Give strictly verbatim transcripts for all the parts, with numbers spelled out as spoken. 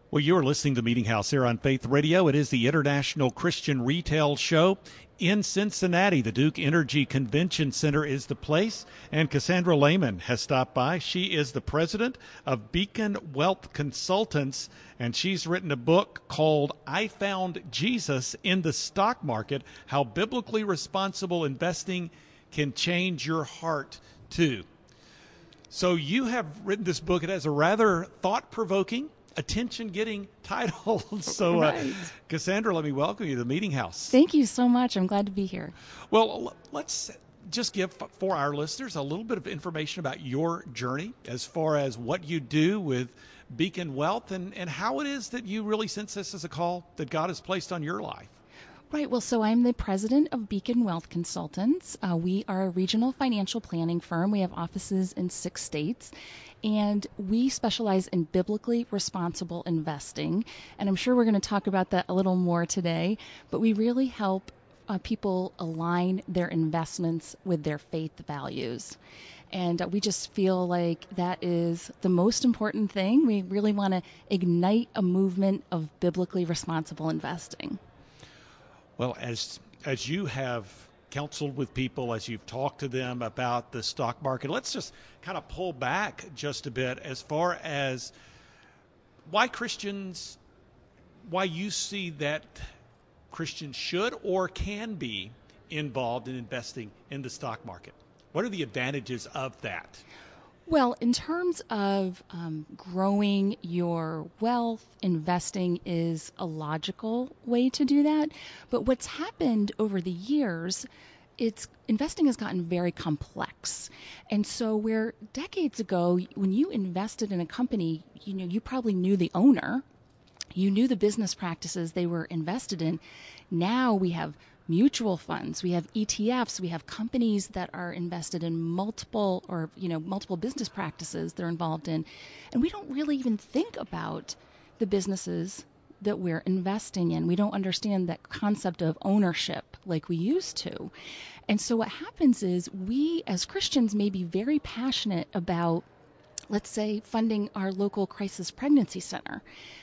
Well, you're listening to Meeting House here on Faith Radio. It is the International Christian Retail Show in Cincinnati. The Duke Energy Convention Center is the place, and Cassandra Lehman has stopped by. She is the president of Beacon Wealth Consultants, and she's written a book called I Found Jesus in the Stock Market, How Biblically Responsible Investing Can Change Your Heart Too. So you have written this book. It has a rather thought-provoking, attention-getting title. So, uh, right. Cassandra, let me welcome you to the Meeting House. Thank you so much. I'm glad to be here. Well, let's just give, for our listeners, a little bit of information about your journey as far as what you do with Beacon Wealth and, and how it is that you really sense this as a call that God has placed on your life. Right. Well, so I'm the president of Beacon Wealth Consultants. Uh, we are a regional financial planning firm. We have offices in six states, and we specialize in biblically responsible investing. And I'm sure we're going to talk about that a little more today, but we really help uh, people align their investments with their faith values. And uh, we just feel like that is the most important thing. We really want to ignite a movement of biblically responsible investing. Well, as as you have counseled with people, as you've talked to them about the stock market, let's just kind of pull back just a bit as far as why Christians, why you see that Christians should or can be involved in investing in the stock market. What are the advantages of that? Well, in terms of um, growing your wealth, investing is a logical way to do that. But what's happened over the years, it's investing has gotten very complex. And so where decades ago, when you invested in a company, you know, you probably knew the owner, you knew the business practices they were invested in. Now we have mutual funds, we have E T Fs, we have companies that are invested in multiple or, you know, multiple business practices they're involved in. And we don't really even think about the businesses that we're investing in. We don't understand that concept of ownership like we used to. And so what happens is we as Christians may be very passionate about, let's say, funding our local crisis pregnancy center.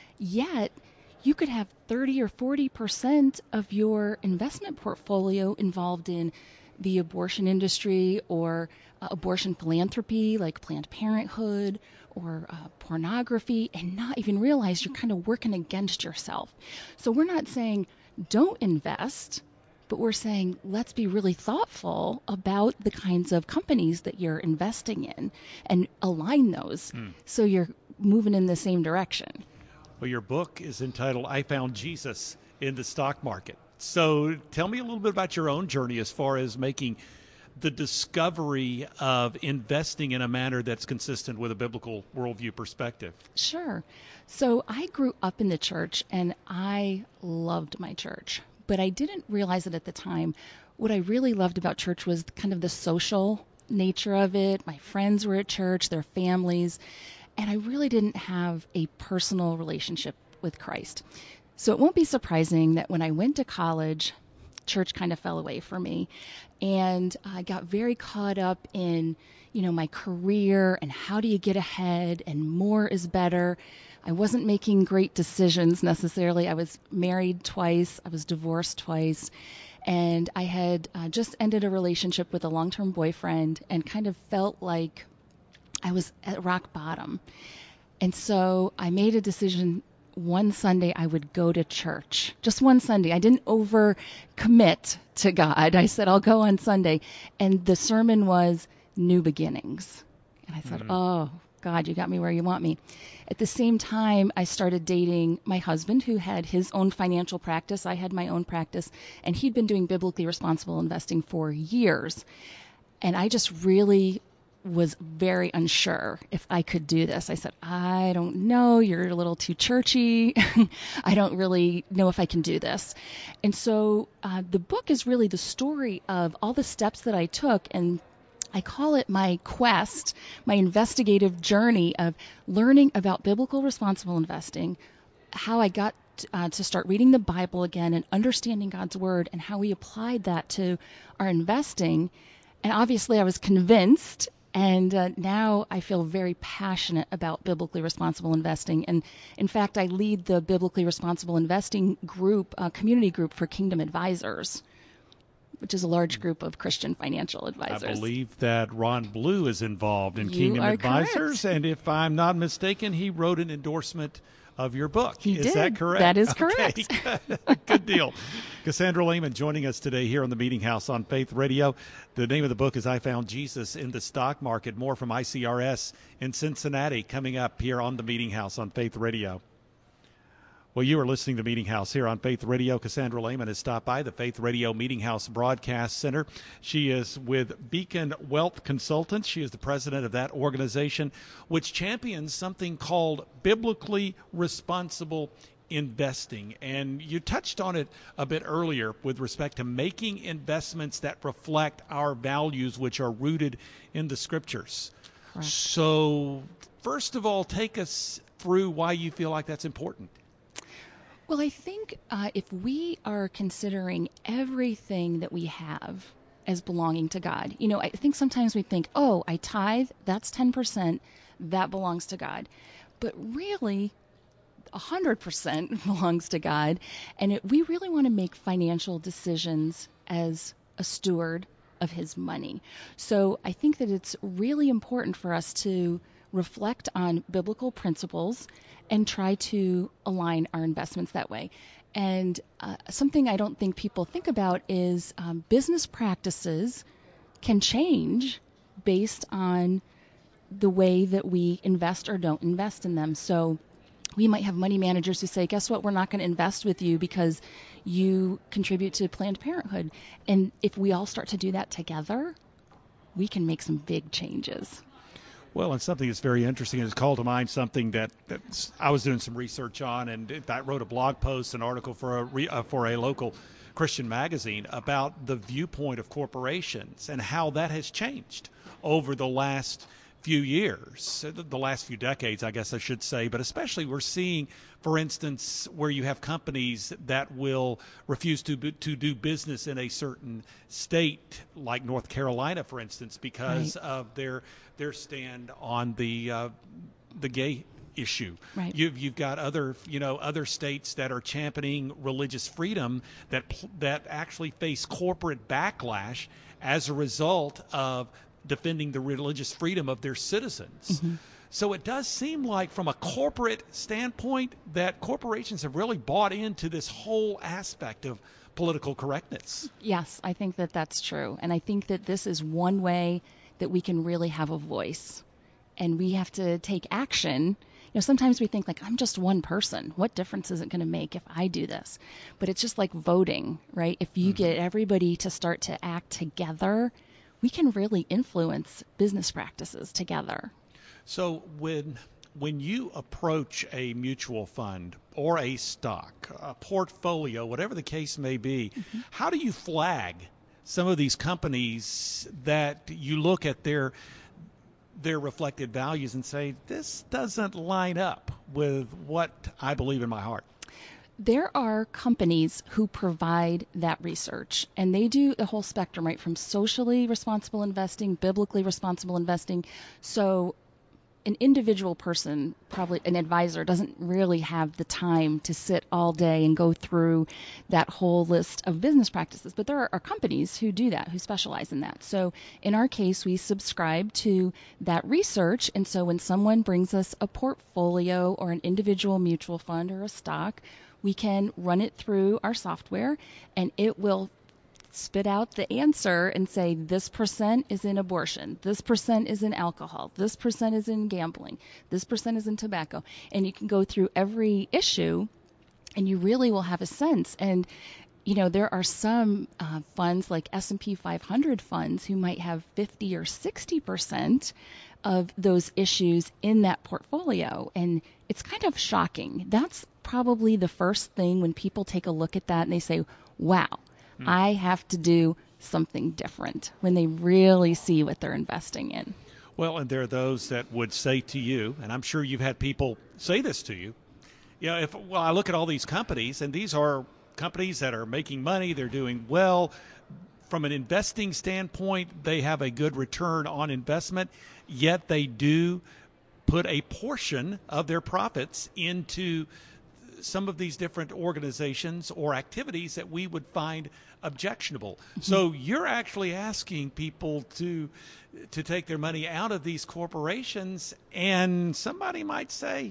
Yet you could have thirty or forty percent of your investment portfolio involved in the abortion industry or uh, abortion philanthropy like Planned Parenthood or uh, pornography and not even realize you're kind of working against yourself. So we're not saying don't invest, but we're saying let's be really thoughtful about the kinds of companies that you're investing in and align those mm. so you're moving in the same direction. Well, your book is entitled I Found Jesus in the Stock Market. So tell me a little bit about your own journey as far as making the discovery of investing in a manner that's consistent with a biblical worldview perspective. Sure. So I grew up in the church, and I loved my church, but I didn't realize it at the time. What I really loved about church was kind of the social nature of it. My friends were at church, their families. And I really didn't have a personal relationship with Christ. So it won't be surprising that when I went to college, church kind of fell away for me. And I got very caught up in, you know, my career and how do you get ahead and more is better. I wasn't making great decisions necessarily. I was married twice. I was divorced twice. And I had uh, just ended a relationship with a long-term boyfriend and kind of felt like I was at rock bottom. And so I made a decision one Sunday I would go to church. Just one Sunday. I didn't over commit to God. I said, I'll go on Sunday. And the sermon was New Beginnings. And I thought, mm-hmm. oh, God, you got me where you want me. At the same time, I started dating my husband, who had his own financial practice. I had my own practice. And he'd been doing biblically responsible investing for years. And I just really was very unsure if I could do this. I said, I don't know, you're a little too churchy. I don't really know if I can do this. And so uh, the book is really the story of all the steps that I took, and I call it my quest, my investigative journey of learning about biblical responsible investing, how I got uh, to start reading the Bible again and understanding God's Word and how we applied that to our investing. And obviously I was convinced. And uh, now I feel very passionate about biblically responsible investing. And in fact, I lead the biblically responsible investing group, uh, community group for Kingdom Advisors, which is a large group of Christian financial advisors. I believe that Ron Blue is involved in You Kingdom are Advisors. correct. And if I'm not mistaken, he wrote an endorsement of your book. He is did. that correct? That is okay. correct. Good deal. Cassandra Lehman joining us today here on the Meeting House on Faith Radio. The name of the book is I Found Jesus in the Stock Market. More from I C R S in Cincinnati coming up here on the Meeting House on Faith Radio. Well, you are listening to Meeting House here on Faith Radio. Cassandra Lehman has stopped by the Faith Radio Meeting House Broadcast Center. She is with Beacon Wealth Consultants. She is the president of that organization, which champions something called biblically responsible investing. And you touched on it a bit earlier with respect to making investments that reflect our values, which are rooted in the Scriptures. Correct. So, first of all, take us through why you feel like that's important. Well, I think uh, if we are considering everything that we have as belonging to God, you know, I think sometimes we think, oh, I tithe, that's ten percent, that belongs to God. But really, one hundred percent belongs to God. And it, we really want to make financial decisions as a steward of His money. So I think that it's really important for us to reflect on biblical principles and try to align our investments that way. And uh, something I don't think people think about is um, business practices can change based on the way that we invest or don't invest in them. So we might have money managers who say, guess what, we're not going to invest with you because you contribute to Planned Parenthood. And if we all start to do that together, we can make some big changes. Well, and something that's very interesting has called to mind something that that's, I was doing some research on, and I wrote a blog post, an article for a re, uh, for a local Christian magazine about the viewpoint of corporations and how that has changed over the last few years, the last few decades, I guess I should say, but especially we're seeing, for instance, where you have companies that will refuse to to do business in a certain state, like North Carolina, for instance, because right. of their their stand on the uh, the gay issue. Right. You've you've got other you know other states that are championing religious freedom that that actually face corporate backlash as a result of defending the religious freedom of their citizens. Mm-hmm. So it does seem like from a corporate standpoint that corporations have really bought into this whole aspect of political correctness. Yes, I think that that's true. And I think that this is one way that we can really have a voice. And we have to take action. You know, sometimes we think like, I'm just one person. What difference is it going to make if I do this? But it's just like voting, right? If you mm-hmm. get everybody to start to act together, we can really influence business practices together. So when when you approach a mutual fund or a stock, a portfolio, whatever the case may be, mm-hmm. how do you flag some of these companies that you look at their their reflected values and say, this doesn't line up with what I believe in my heart? There are companies who provide that research, and they do the whole spectrum, right, from socially responsible investing, biblically responsible investing. So an individual person, probably an advisor, doesn't really have the time to sit all day and go through that whole list of business practices. But there are, are companies who do that, who specialize in that. So in our case, we subscribe to that research. And so when someone brings us a portfolio or an individual mutual fund or a stock, we can run it through our software, and it will spit out the answer and say, this percent is in abortion, this percent is in alcohol, this percent is in gambling, this percent is in tobacco. And you can go through every issue, and you really will have a sense. And, you know, there are some uh, funds like S and P five hundred funds who might have fifty or sixty percent of those issues in that portfolio. And it's kind of shocking. That's probably the first thing when people take a look at that and they say, wow, hmm. I have to do something different, when they really see what they're investing in. Well, and there are those that would say to you, and I'm sure you've had people say this to you, you know, if, well, I look at all these companies, and these are companies that are making money, they're doing well. from an investing standpoint, they have a good return on investment, yet they do put a portion of their profits into some of these different organizations or activities that we would find objectionable. Mm-hmm. So you're actually asking people to to take their money out of these corporations, and somebody might say,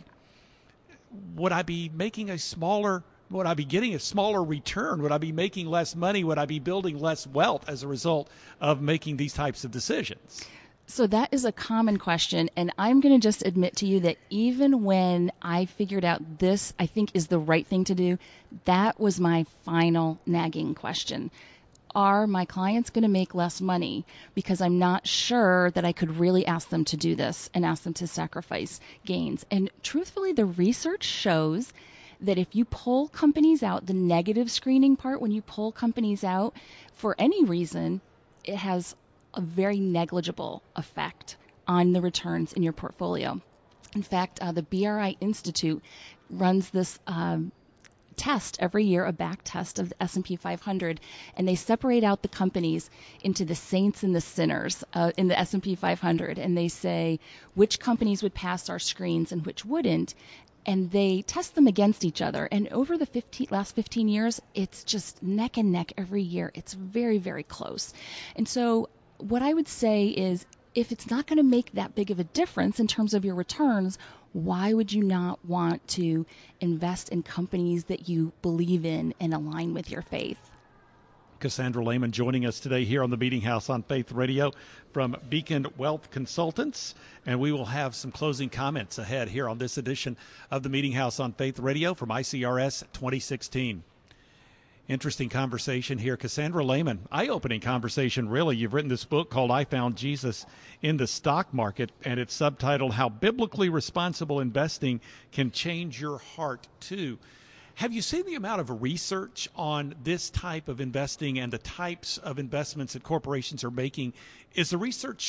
would I be making a smaller Would I be getting a smaller return? Would I be making less money? Would I be building less wealth as a result of making these types of decisions? So that is a common question, and I'm going to just admit to you that even when I figured out this, I think, is the right thing to do, that was my final nagging question. Are my clients going to make less money? Because I'm not sure that I could really ask them to do this and ask them to sacrifice gains. And truthfully, the research shows that if you pull companies out, the negative screening part, when you pull companies out for any reason, it has a very negligible effect on the returns in your portfolio. In fact, uh, the B R I Institute runs this um, test every year, a back test of the S and P five hundred, and they separate out the companies into the saints and the sinners uh, in the S and P five hundred, and they say which companies would pass our screens and which wouldn't. And they test them against each other. And over the fifteen, last fifteen years, it's just neck and neck every year. It's very, very close. And so what I would say is, if it's not going to make that big of a difference in terms of your returns, why would you not want to invest in companies that you believe in and align with your faith? Cassandra Lehman joining us today here on the Meeting House on Faith Radio from Beacon Wealth Consultants. And we will have some closing comments ahead here on this edition of the Meeting House on Faith Radio from I C R S twenty sixteen. Interesting conversation here. Cassandra Lehman, eye-opening conversation, really. You've written this book called I Found Jesus in the Stock Market, and it's subtitled How Biblically Responsible Investing Can Change Your Heart, Too. Have you seen the amount of research on this type of investing and the types of investments that corporations are making? Is the research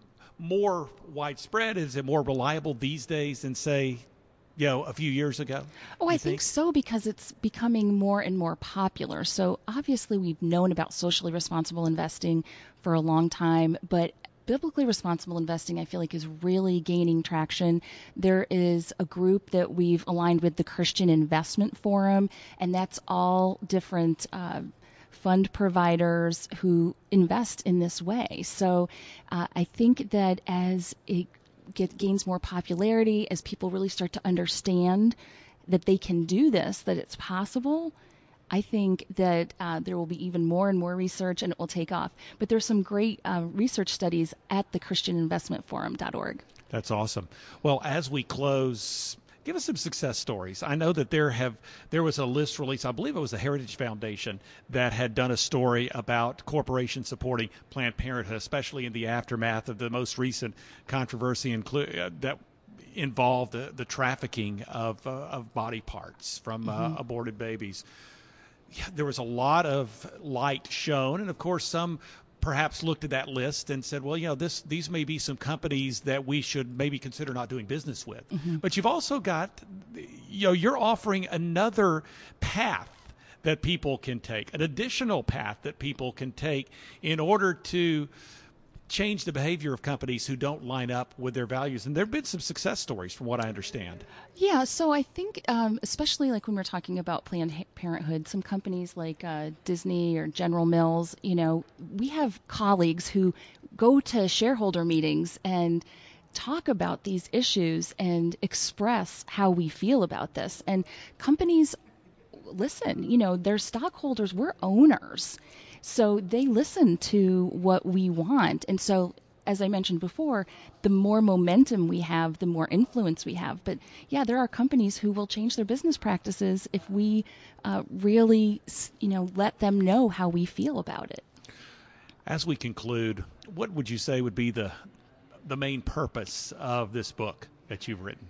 more widespread? Is it more reliable these days than, say, you know, a few years ago? Oh, I think? think so, because it's becoming more and more popular. So obviously we've known about socially responsible investing for a long time, but biblically responsible investing, I feel like, is really gaining traction. There is a group that we've aligned with, the Christian Investment Forum, and that's all different uh, fund providers who invest in this way. So uh, I think that as it get, gains more popularity, as people really start to understand that they can do this, that it's possible, I think that uh, there will be even more and more research, and it will take off. But there's some great uh, research studies at the christian investment forum dot org. That's awesome. Well, as we close, give us some success stories. I know that there have there was a list released, I believe it was the Heritage Foundation, that had done a story about corporations supporting Planned Parenthood, especially in the aftermath of the most recent controversy inclu- uh, that involved the, the trafficking of, uh, of body parts from uh, mm-hmm. aborted babies. Yeah, there was a lot of light shown, and of course some perhaps looked at that list and said, well, you know, this these may be some companies that we should maybe consider not doing business with. Mm-hmm. But you've also got, you know, you're offering another path that people can take, an additional path that people can take in order to change the behavior of companies who don't line up with their values. And there have been some success stories from what I understand. Yeah, so I think um, especially like when we're talking about Planned Parenthood, some companies like uh, Disney or General Mills, you know, we have colleagues who go to shareholder meetings and talk about these issues and express how we feel about this. And companies listen, you know, they're stockholders, we're owners. So they listen to what we want. And so, as I mentioned before, the more momentum we have, the more influence we have. But yeah, there are companies who will change their business practices if we uh, really, you know, let them know how we feel about it. As we conclude, what would you say would be the the main purpose of this book that you've written?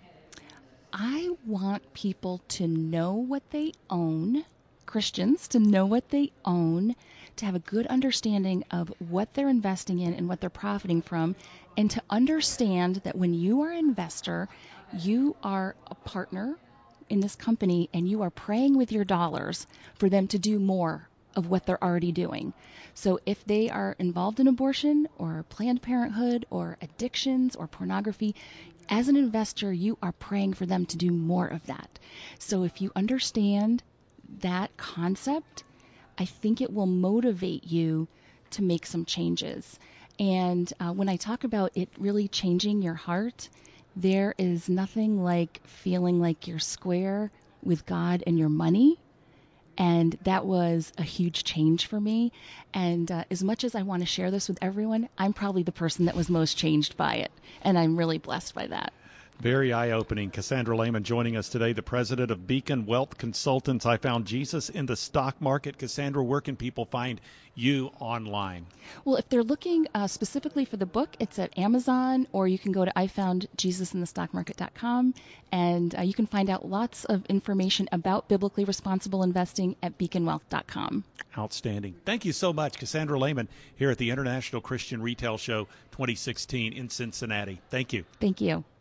I want people to know what they own, Christians to know what they own, to have a good understanding of what they're investing in and what they're profiting from, and to understand that when you are an investor, you are a partner in this company and you are praying with your dollars for them to do more of what they're already doing. So if they are involved in abortion or Planned Parenthood or addictions or pornography, as an investor, you are praying for them to do more of that. So if you understand that concept, I think it will motivate you to make some changes. And uh, when I talk about it really changing your heart, there is nothing like feeling like you're square with God and your money. And that was a huge change for me. And uh, as much as I want to share this with everyone, I'm probably the person that was most changed by it. And I'm really blessed by that. Very eye-opening. Cassandra Lehman joining us today, the president of Beacon Wealth Consultants. I found Jesus in the stock market. Cassandra, where can people find you online? Well, if they're looking uh, specifically for the book, it's at Amazon, or you can go to I found Jesus in the stock market dot com, and uh, you can find out lots of information about biblically responsible investing at beacon wealth dot com. Outstanding. Thank you so much, Cassandra Lehman, here at the International Christian Retail Show twenty sixteen in Cincinnati. Thank you. Thank you.